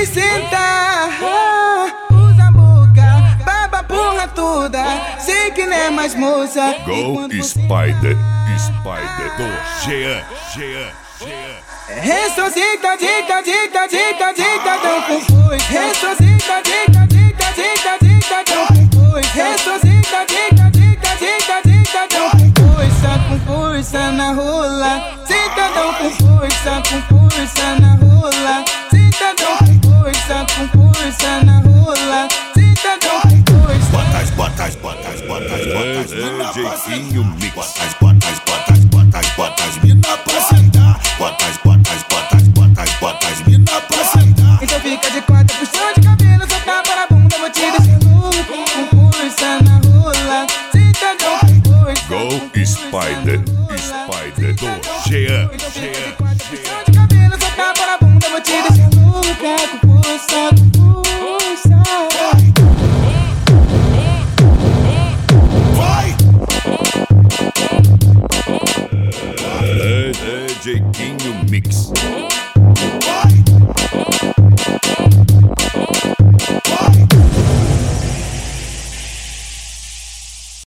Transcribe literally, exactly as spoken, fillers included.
Vem sentar, ah, usa a boca, baba a porra toda. Sei que não é mais moça. Go Spider, Spider do Jean, Jean, Jean. Ressocita, dita, dita, dita, dita, tão com força. Ressocita, dita, dita, dita, dita, tão com força. Ressocita, dita, dita, dita, dita, tão com força, com força na rola. Cidadão com força, com força na rola. Cidadão com força, com força na rola. Cidadão com força. Botas, botas, botas, botas, botas, mina pra Jeitinho mix. Botas, botas, botas, botas, botas, mina pra sentar. Botas, botas, botas, botas, botas, mina pra sentar. Então fica de quatro, puxão de cabelo, só tá para a bunda, vou te descer louco. Com força na rola. Cidadão com força. Go Spider, Spider do Jean, Jean.